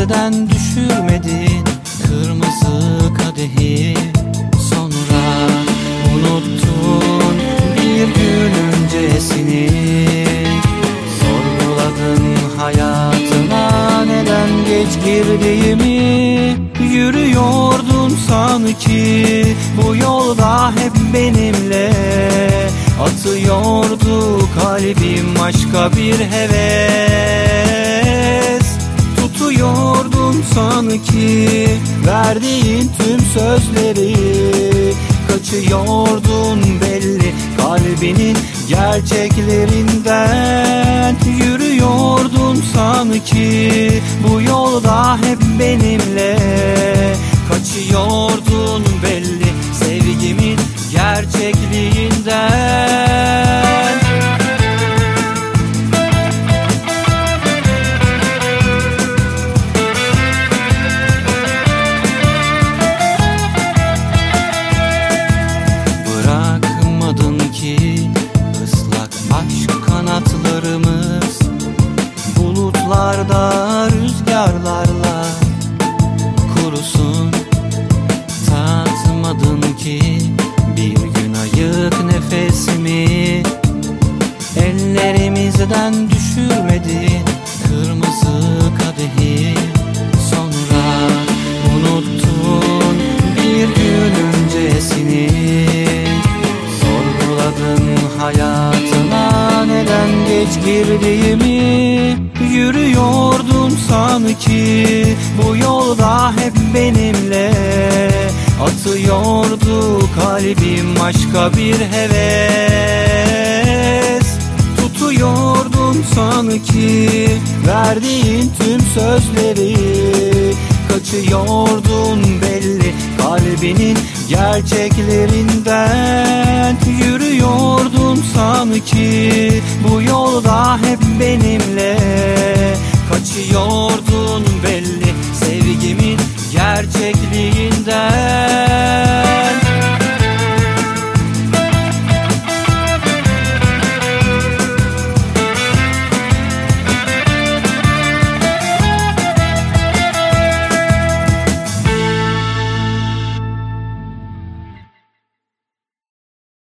Ellerimizden düşürmedin kırmızı kadehi. Sonra unuttun bir gün öncesini. Sorguladın hayatına neden geç girdiğimi. Yürüyordun sanki bu yolda hep benimle. Atıyordu kalbim başka bir heves. Tutuyordun sanki verdiğin tüm sözleri. Kaçıyordun belli kalbinin gerçeklerinden. Yürüyordun sanki bu yolda hep benimle. Kaçıyordun belli sevgimin gerçekliğinden. Bırakmadın ki ıslak aşk kanatlarımız bulutlarda rüzgarlarla kurusun. Tatmadın ki bir gün ayık nefesimi. Ellerimizden düşürmedin kırmızı kadehi. Sonra unuttun bir gün öncesini. Sorguladın hayatına neden geç girdiğimi. Yürüyordun sanki bu yolda hep benimle. Atıyordu kalbim başka bir heves. Tutuyordun sanki verdiğin tüm sözleri. Kaçıyordun belli kalbinin gerçeklerinden. Yürüyordun sanki bu yolda hep benimle.